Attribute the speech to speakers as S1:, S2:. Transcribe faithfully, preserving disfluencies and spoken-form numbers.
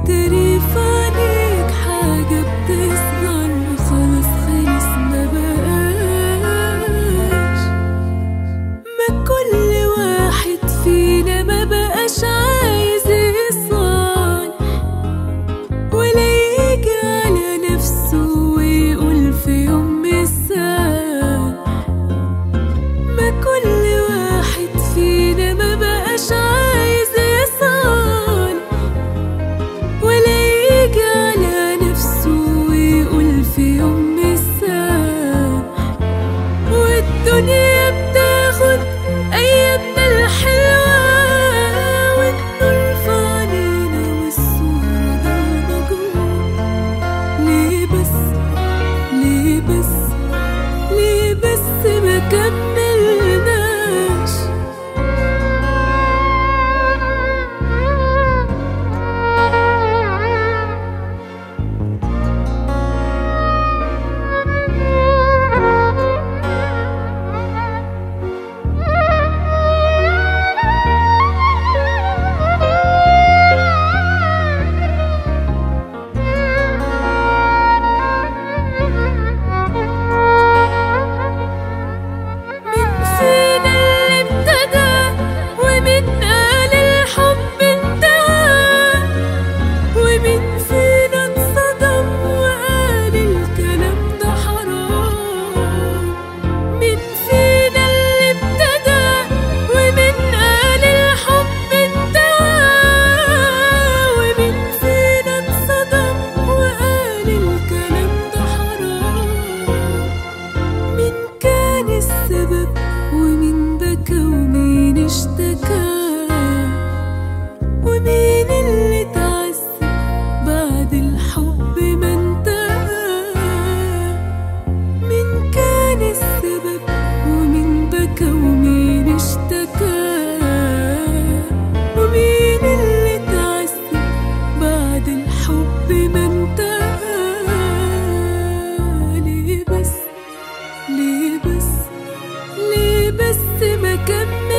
S1: اتاري في عينيك حاجة بتصغر خلاص خلص ما بقاش. ما كل واحد فينا ما بقاش عايز يصالح ولا يجي على نفسه ويقول في يوم مثال. ما كل واحد فينا ما بقاش عايز يصالح ولا يجي على نفسه ويقول في يوم مثال. والدنيا بتاخد أيامنا الحلوة والنور في عينينا والصورة ضلمة جوا. ليه بس ليه بس ليه بس ما كملناش؟ ومين بكى ومين اشتكى ومين اللي اتعذب بعد الحب ما انتهى؟ مين كان السبب ومين بكى ومين اشتكى ومين اللي اتعذب بعد الحب ما انتهى؟ ليه بس ليه بس ليه بس ما كمل